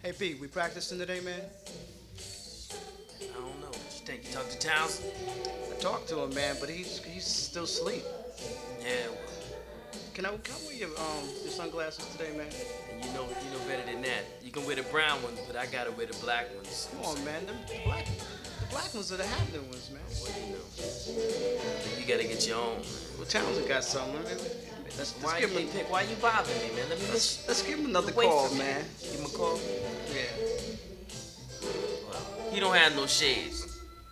Hey P, we practicing today, man? I don't know. What you think? You talk to Towns? I talked to him, man, but he's still asleep. Yeah, well, Can I wear your sunglasses today, man? and you know better than that. You can wear the brown ones, but I gotta wear the black ones. Come on, man. The black ones are the happening ones, man. Well, you gotta get your own. Well, Townsend got something. Let's Why give you him. pick? Why you bothering me, man? Let's give him another wait call, for me. man. Give him a call. Yeah. Well, he don't have no shades.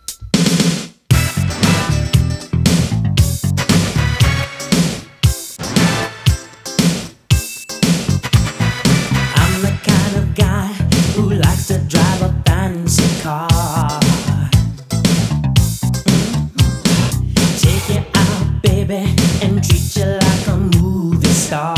I'm the kind of guy who likes to drive a fancy car. Take you out, baby, and treat you like a movie star.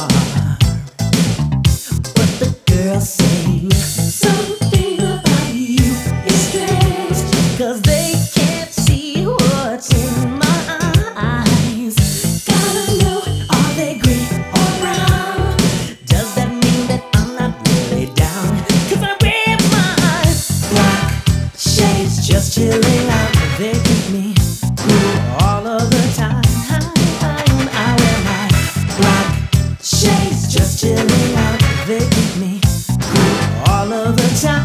But the girls say something about you is strange, 'cause they can't see what's in my eyes. Gotta know, are they green or brown? Does that mean that I'm not really down? 'Cause I wear my black shades just chilling out. They keep me cool all of the time. I wear my black shades just chilling out. They keep me cool all of the time.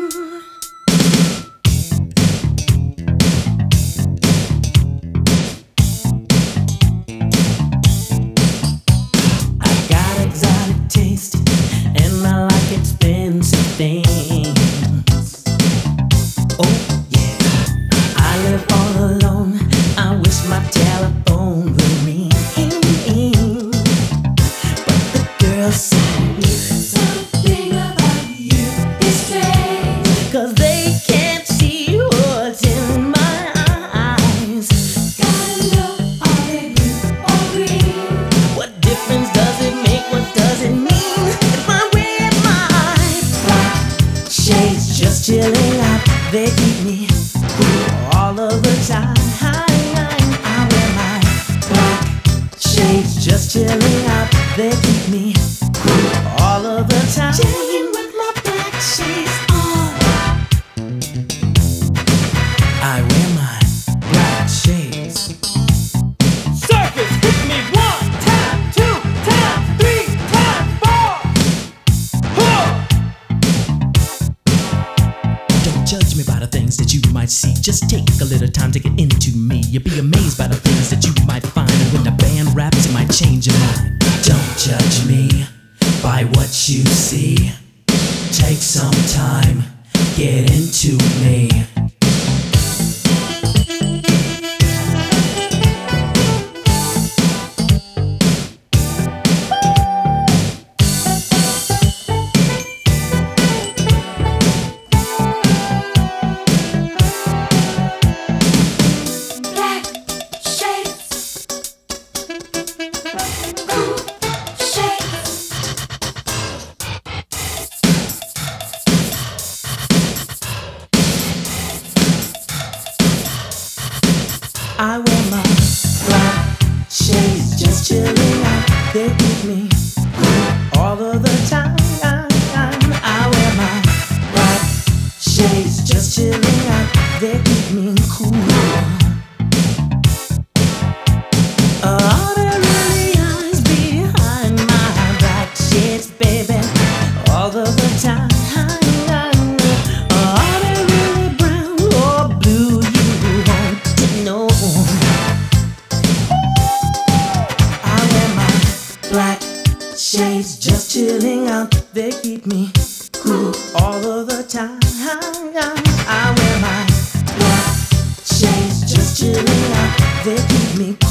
I got exotic taste and I like expensive things. Oh yeah, I live all alone. I wish my telephone would ring. But the girls say something about you is strange, 'cause they can't see what's in my eyes. Gotta know, are they blue or green? What difference does it make? What does it mean if I wear my black shades just chilling out? They keep me cool all of the time. I wear my black shades just chilling out. They keep me cool all of the time. Chilling with my black shades on. I wear my black shades. Circus, hit me 1 time, 2 time, 3 time, 4. Huh! Don't judge me by the things that you might see. Just take a little time to get into me. You'll be amazed by the things that you might find. And when the band raps, you might change your mind. Don't judge me by what you see. Take some time, get into me. Black shades, cool shades. I wear my black shades just chilling out. They keep me cool all of the time. I wear my black shades just chilling out. They keep me cool. Are there really eyes behind my black shades, baby? All of the time. Are they really brown or blue? You want to know. I wear my black shades just chilling out. They keep me cool all of the time. I wear my black shades just chilling out. They keep me cool.